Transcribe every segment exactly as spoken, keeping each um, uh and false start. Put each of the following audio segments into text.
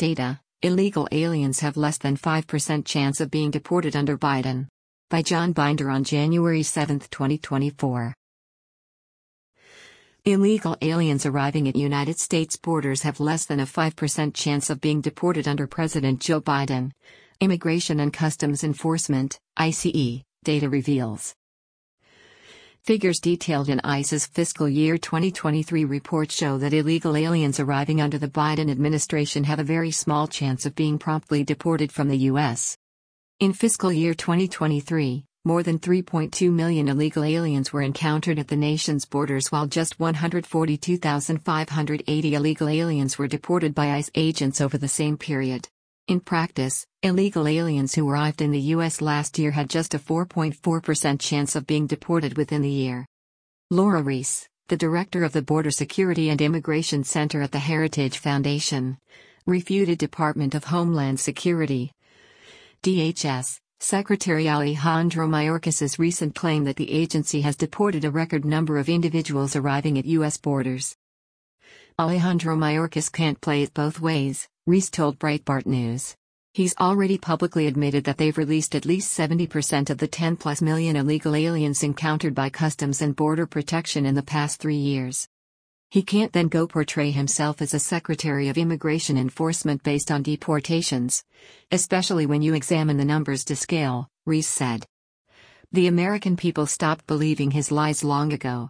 Data: Illegal aliens have less than five percent chance of being deported under Biden. By John Binder on January seventh, twenty twenty-four. Illegal aliens arriving at United States borders have less than a five percent chance of being deported under President Joe Biden. Immigration and Customs Enforcement, I C E, data reveals. Figures detailed in ICE's fiscal year twenty twenty-three report show that illegal aliens arriving under the Biden administration have a very small chance of being promptly deported from the U S. In fiscal year twenty twenty-three, more than three point two million illegal aliens were encountered at the nation's borders, while just one hundred forty-two thousand five hundred eighty illegal aliens were deported by ICE agents over the same period. In practice, illegal aliens who arrived in the U S last year had just a four point four percent chance of being deported within the year. Laura Reese, the director of the Border Security and Immigration Center at the Heritage Foundation, refuted Department of Homeland Security D H S Secretary Alejandro Mayorkas's recent claim that the agency has deported a record number of individuals arriving at U S borders. Alejandro Mayorkas can't play it both ways, Reese told Breitbart News. He's already publicly admitted that they've released at least seventy percent of the ten plus million illegal aliens encountered by Customs and Border Protection in the past three years. He can't then go portray himself as a Secretary of Immigration Enforcement based on deportations, especially when you examine the numbers to scale, Reese said. The American people stopped believing his lies long ago.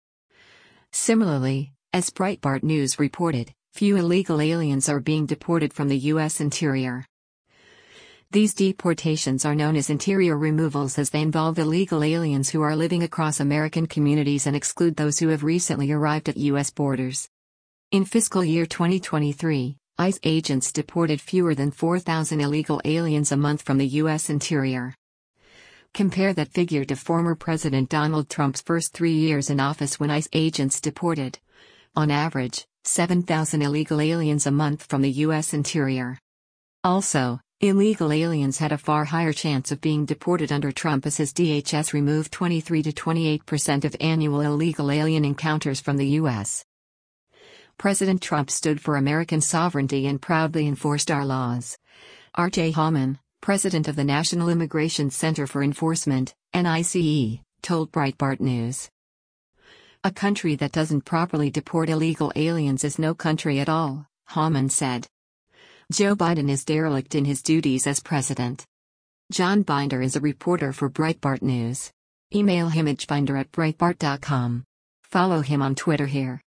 Similarly, as Breitbart News reported, few illegal aliens are being deported from the U S interior. These deportations are known as interior removals, as they involve illegal aliens who are living across American communities and exclude those who have recently arrived at U S borders. In fiscal year twenty twenty-three, ICE agents deported fewer than four thousand illegal aliens a month from the U S interior. Compare that figure to former President Donald Trump's first three years in office, when ICE agents deported, on average, seven thousand illegal aliens a month from the U S interior. Also, illegal aliens had a far higher chance of being deported under Trump, as his D H S removed twenty-three to twenty-eight percent of annual illegal alien encounters from the U S. President Trump stood for American sovereignty and proudly enforced our laws. R J Hallman, president of the National Immigration Center for Enforcement, N I C E, told Breitbart News. A country that doesn't properly deport illegal aliens is no country at all, Hallman said. Joe Biden is derelict in his duties as president. John Binder is a reporter for Breitbart News. Email him at binder at breitbart dot com. Follow him on Twitter here.